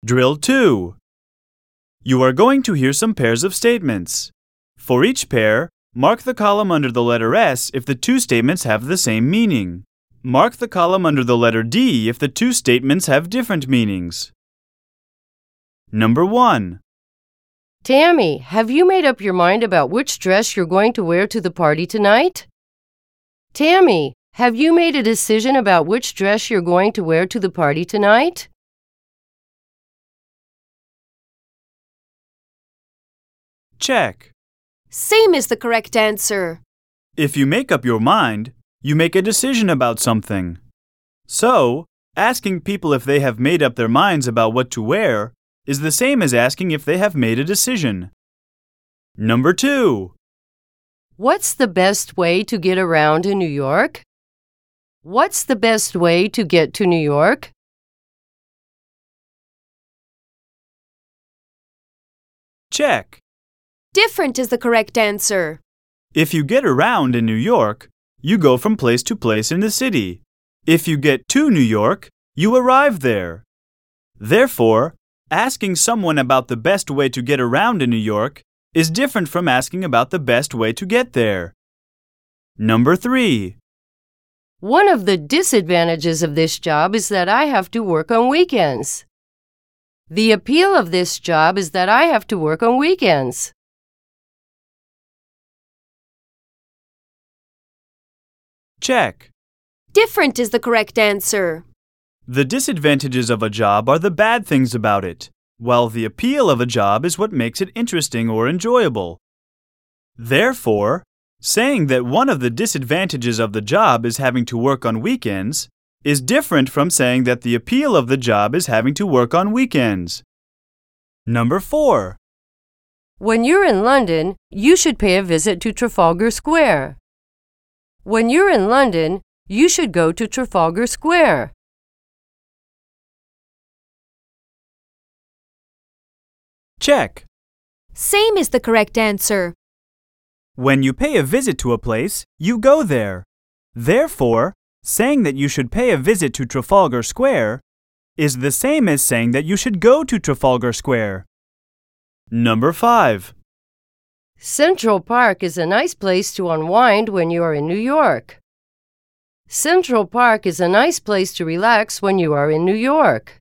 Drill 2. You are going to hear some pairs of statements. For each pair, mark the column under the letter S if the two statements have the same meaning. Mark the column under the letter D if the two statements have different meanings. Number 1. Tammy, have you made up your mind about which dress you're going to wear to the party tonight? Tammy, have you made a decision about which dress you're going to wear to the party tonight? Check. Same is the correct answer. If you make up your mind, you make a decision about something. So, asking people if they have made up their minds about what to wear is the same as asking if they have made a decision. Number 2. What's the best way to get around in New York? What's the best way to get to New York? Check. Different is the correct answer. If you get around in New York, you go from place to place in the city. If you get to New York, you arrive there. Therefore, asking someone about the best way to get around in New York is different from asking about the best way to get there. Number 3. One of the disadvantages of this job is that I have to work on weekends. The appeal of this job is that I have to work on weekends. Check. Different is the correct answer. The disadvantages of a job are the bad things about it, while the appeal of a job is what makes it interesting or enjoyable. Therefore, saying that one of the disadvantages of the job is having to work on weekends is different from saying that the appeal of the job is having to work on weekends. Number 4. When you're in London, you should pay a visit to Trafalgar Square. When you're in London, you should go to Trafalgar Square. Check. Same is the correct answer. When you pay a visit to a place, you go there. Therefore, saying that you should pay a visit to Trafalgar Square is the same as saying that you should go to Trafalgar Square. Number 5. Central Park is a nice place to unwind when you are in New York. Central Park is a nice place to relax when you are in New York.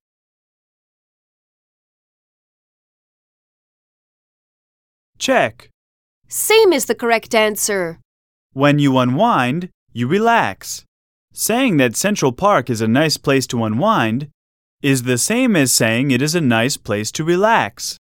Check. Same is the correct answer. When you unwind, you relax. Saying that Central Park is a nice place to unwind is the same as saying it is a nice place to relax.